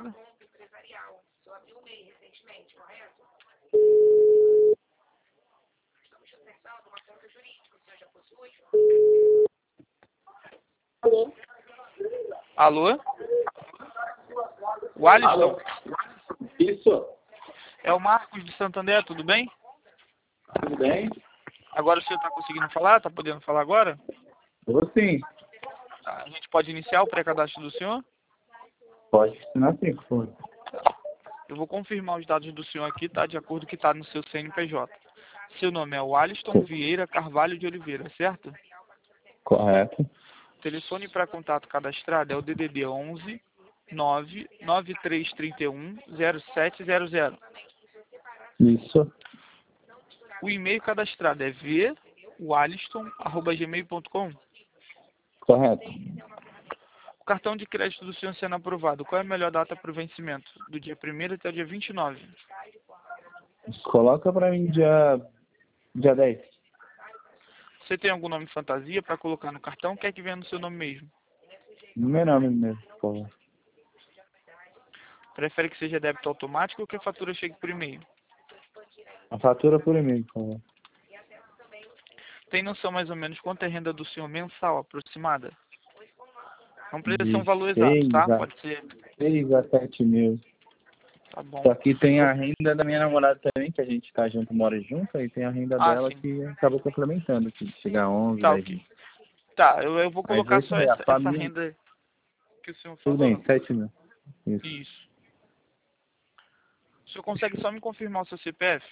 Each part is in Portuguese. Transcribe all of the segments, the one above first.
né? Alô? O Alisson? Isso. É o Marcos de Santander, tudo bem? Tudo bem? Agora o senhor está conseguindo falar? Está podendo falar agora? Tô sim. Tá, a gente pode iniciar o pré-cadastro do senhor? Pode ensinar sim, por favor. Eu vou confirmar os dados do senhor aqui, tá? De acordo com o que está no seu CNPJ. Seu nome é o Alisson Sim. Vieira Carvalho de Oliveira, certo? Correto. O telefone para contato cadastrado é o DDD 11 99331 0700. Isso. O e-mail cadastrado é vwaliston@gmail.com. Correto. O cartão de crédito do senhor sendo aprovado, qual é a melhor data para o vencimento? Do dia 1º até o dia 29. Coloca pra mim dia 10. Você tem algum nome fantasia para colocar no cartão? Quer que venha no seu nome mesmo? Meu nome mesmo, por favor. Prefere que seja débito automático ou que a fatura chegue por e-mail? A fatura por e-mail, por favor. Tem noção mais ou menos quanto é a renda do senhor mensal aproximada? Não precisa ser um valor exato, tá? Pode ser. 6 a 7 mil. Tá bom. Só que tem a renda da minha namorada também, que a gente tá junto, mora junto, e tem a renda dela Sim. que acabou complementando, que chega a 11, Tá, 10 ok. mil. Tá, eu vou Mas colocar esse só aí, a essa família, renda que o senhor tudo falou. bem, 7 mil. Isso. Isso. O senhor consegue só me confirmar o seu CPF?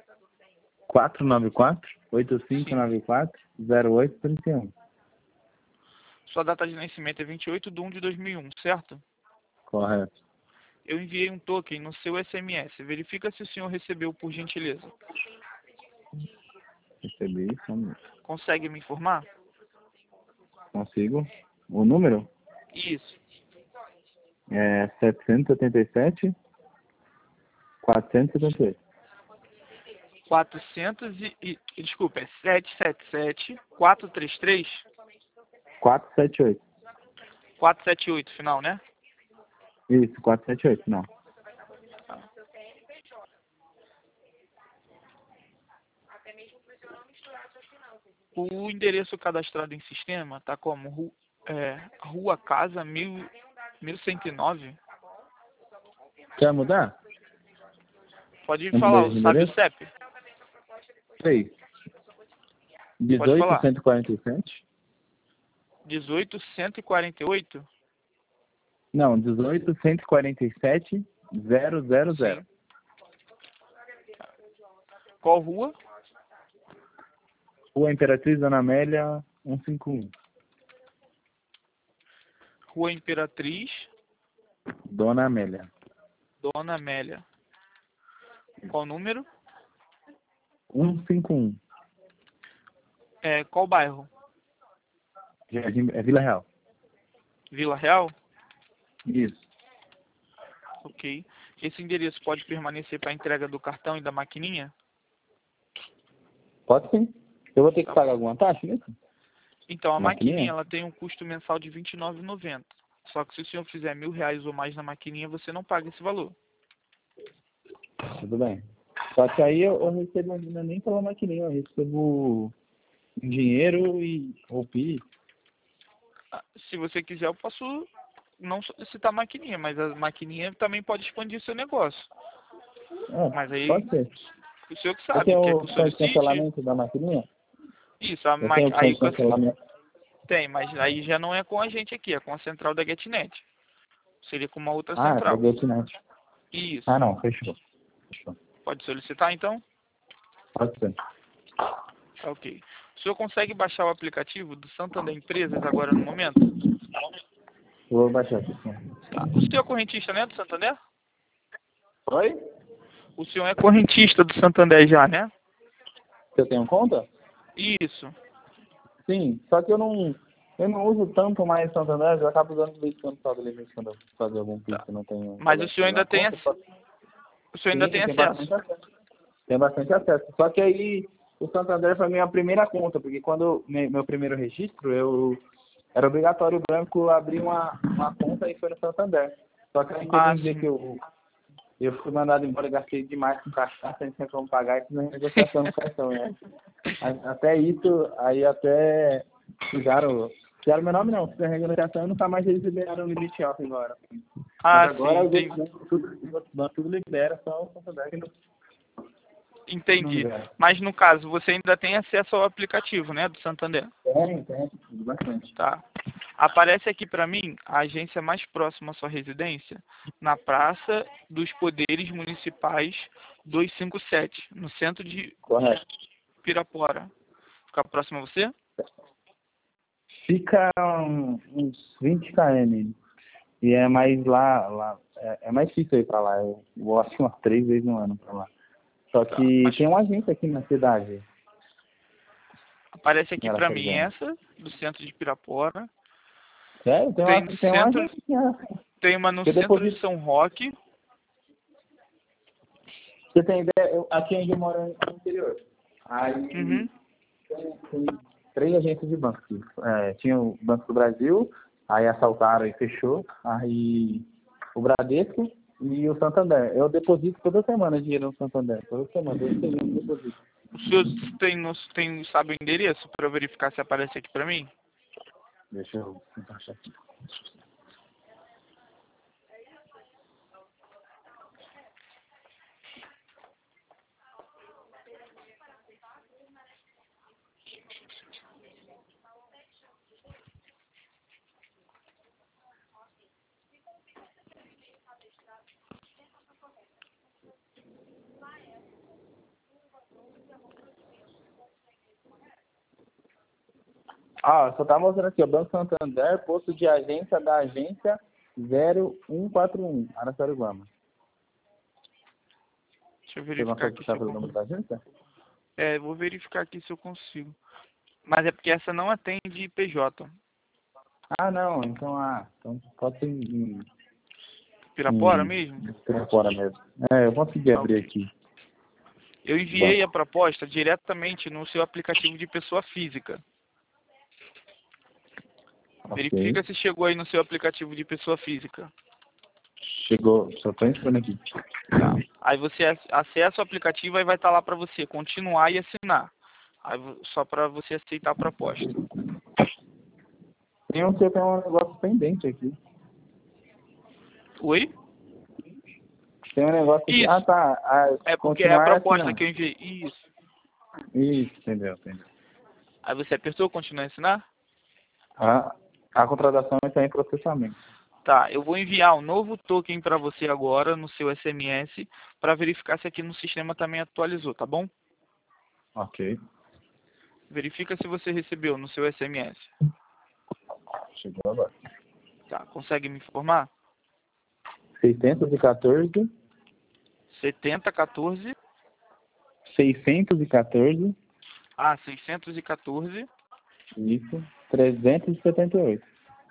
494-8594-0831. Sua data de nascimento é 28/1/2001, certo? Correto. Eu enviei um token no seu SMS. Verifica se o senhor recebeu, por gentileza. Recebi, vamos. Consegue me informar? Consigo. O número Isso. é 777-478. desculpa, é 777-433-478, 478. final, né? Isso, 478, não. O endereço cadastrado em sistema tá como Rua Casa 1109. Quer mudar? Pode Eu falar, mudei de sabe o endereço? CEP? 3. Pode falar. 18-147. 18-148? Não, 18-147-000. Sim. Qual rua? Rua Imperatriz Dona Amélia, 151. Rua Imperatriz, Dona Amélia. Dona Amélia. Qual número? 151. Qual bairro? Jardim, é Vila Real. Vila Real? Isso. Ok. Esse endereço pode permanecer para a entrega do cartão e da maquininha? Pode sim. Eu vou ter que pagar alguma taxa nisso? Então, a Maquininha? maquininha ela tem um custo mensal de R$ 29,90. Só que se o senhor fizer R$ 1.000 ou mais na maquininha, você não paga esse valor. Tudo bem. Só que aí eu recebo ainda nem pela maquininha, eu recebo em dinheiro ou PIX. Se você quiser, eu posso não solicitar a maquininha, mas a maquininha também pode expandir seu negócio. Mas aí, Pode ser. o senhor que Eu sabe, tenho quer que eu opção de solicite? cancelamento da maquininha? Isso, Eu tenho opção aí de cancelamento. tem, mas aí já não é com a gente aqui, é com a central da GetNet. Seria com uma outra Ah, é pra central. GetNet. Isso. Ah, não, fechou. Pode solicitar, então? Pode ser. Tá, ok. O senhor consegue baixar o aplicativo do Santander Empresas agora no momento? Vou baixar aqui. Tá. O senhor é correntista, né, do Santander? Oi? O senhor é correntista do Santander já, né? Você tem conta? Isso. Sim, só que eu não uso tanto mais Santander, eu acabo usando de vez em quando só do limite quando eu fazer algum pix que não tenho. Mas o senhor ainda tem o senhor ainda tem acesso. Tem bastante acesso. Só que aí o Santander foi a minha primeira conta, porque quando meu primeiro registro, era obrigatório o banco abrir uma conta e foi no Santander. Só que aí teve Ah, um dia sim. que eu fui mandado embora, gastei demais com cachaça, não tinha como pagar, isso não é negociação no cartão, né? Até isso, aí até fizeram meu nome não, fizeram a negociação e nunca mais eles liberaram o limite alto agora. Mas Ah, sim, agora os entendi. outros bancos tudo libera, só o Santander que não Entendi. libera. Mas no caso, você ainda tem acesso ao aplicativo, né, do Santander? Tem, bastante. Tá. Aparece aqui para mim a agência mais próxima à sua residência, na Praça dos Poderes Municipais 257, no centro de Correto. Pirapora. Fica próximo a você? Fica uns 20 km. E é mais lá é mais difícil ir pra lá. Eu vou acho que umas 3 vezes no ano pra lá. Só Tá. que Mas tem uma agência aqui na cidade. aparece aqui Em para mim Araçariguama. essa, do centro de Pirapora. Sério? Tem Tem no uma centro, agência aqui. Né? tem uma no Eu centro de deposito. São Roque. Você tem ideia? Aqui onde eu moro é no interior. Aí Uhum. tem 3 agências de banco aqui. Tinha o Banco do Brasil, aí assaltaram e fechou. Aí o Bradesco e o Santander. Eu deposito toda semana dinheiro no Santander. Toda semana, eu deposito. O senhor sabe o endereço para verificar se aparece aqui para mim? Deixa eu encaixar aqui. Só tá mostrando aqui, ó, Banco Santander, posto de agência da agência 0141, Araçariguama. Deixa eu Você verificar consegue aqui se puxar eu pelo número consigo. da agência? Vou verificar aqui se eu consigo. Mas é porque essa não atende PJ. Não, então pode ser Pirapora mesmo? fora mesmo. Eu consegui Tá, abrir ok. aqui Eu o enviei a banco. proposta diretamente no seu aplicativo de pessoa física. Ok. Verifica se chegou aí no seu aplicativo de pessoa física. Chegou, só tô entrando aqui. Tá. Aí você acessa o aplicativo e vai estar lá para você continuar e assinar. Aí, só para você aceitar a proposta. Tem um negócio pendente aqui. Oi? Tem um negócio aqui. Isso. Tá. É porque é a Continuar e proposta assinar. que eu enviei. Isso. Isso, entendeu. Aí você apertou continuar a assinar? A contratação está em processamento. Tá, eu vou enviar um novo token para você agora no seu SMS para verificar se aqui no sistema também atualizou, tá bom? Ok. Verifica se você recebeu no seu SMS. Chegou agora. Tá, consegue me informar? 614, 7014, 614, 614, isso, 378.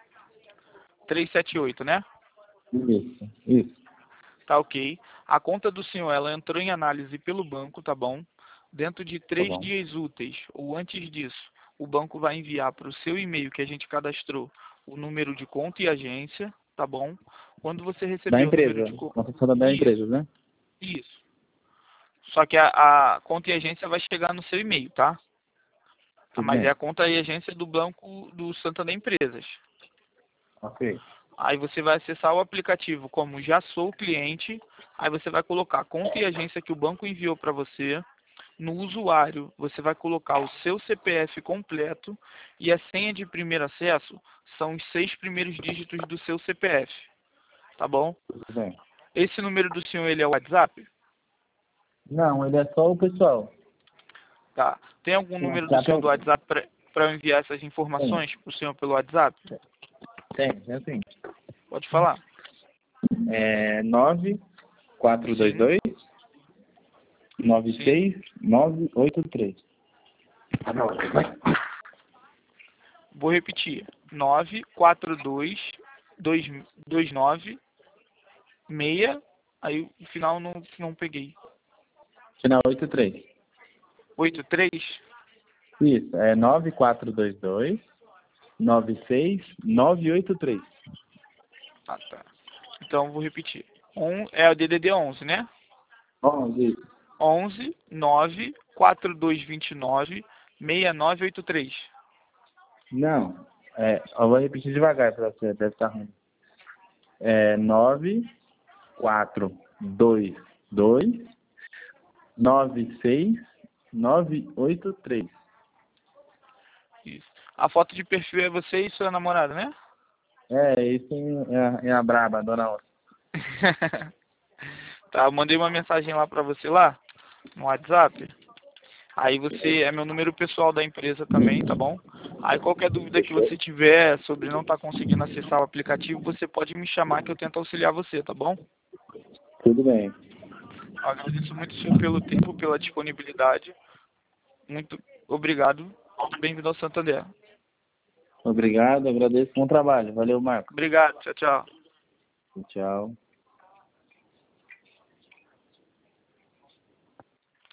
378, né? Isso. Tá, ok. A conta do senhor, ela entrou em análise pelo banco, tá bom? Dentro de Tá 3 bom. dias úteis, ou antes disso, o banco vai enviar para o seu e-mail que a gente cadastrou o número de conta e agência, tá bom? Quando você Da receber o número empresa. de conta... Concessão da empresa, né? Isso. Só que a conta e agência vai chegar no seu e-mail, tá? Tudo Mas é bem. a conta e agência do Banco do Santander Empresas. Ok. Aí você vai acessar o aplicativo como já sou cliente. Aí você vai colocar a conta e agência que o banco enviou para você. No usuário, você vai colocar o seu CPF completo e a senha de primeiro acesso são os 6 primeiros dígitos do seu CPF. Tá bom? Tudo bem. Esse número do senhor, ele é o WhatsApp? Não, ele é só o pessoal. Tá. Tem algum Tem número do WhatsApp? senhor do WhatsApp para eu enviar essas Tem. informações para o senhor pelo WhatsApp? É assim. Pode falar. 9422 Sim, sim. 96983. Vou repetir. 94229 6. Aí o final não peguei. Final 83. 83? Isso, é 9422 96983. Ah, tá. Então, vou repetir. É o DDD 11, né? 11. 11 9 4229 6983. Não. Eu vou repetir devagar para você, deve estar ruim. 9, 4, 2, 2, 9, 6, 9, 8, 3. Isso. A foto de perfil é você e sua namorada, né? Isso é a braba, dona Onça. Tá, eu mandei uma mensagem lá pra você lá, no WhatsApp. Aí você, é meu número pessoal da empresa também, tá bom? Aí qualquer dúvida que você tiver sobre não estar conseguindo acessar o aplicativo, você pode me chamar que eu tento auxiliar você, tá bom? Tudo bem. Eu agradeço muito o senhor pelo tempo, pela disponibilidade. Muito obrigado. Bem-vindo ao Santander. Obrigado, agradeço. Bom trabalho. Valeu, Marco. Obrigado, tchau, tchau. Tchau.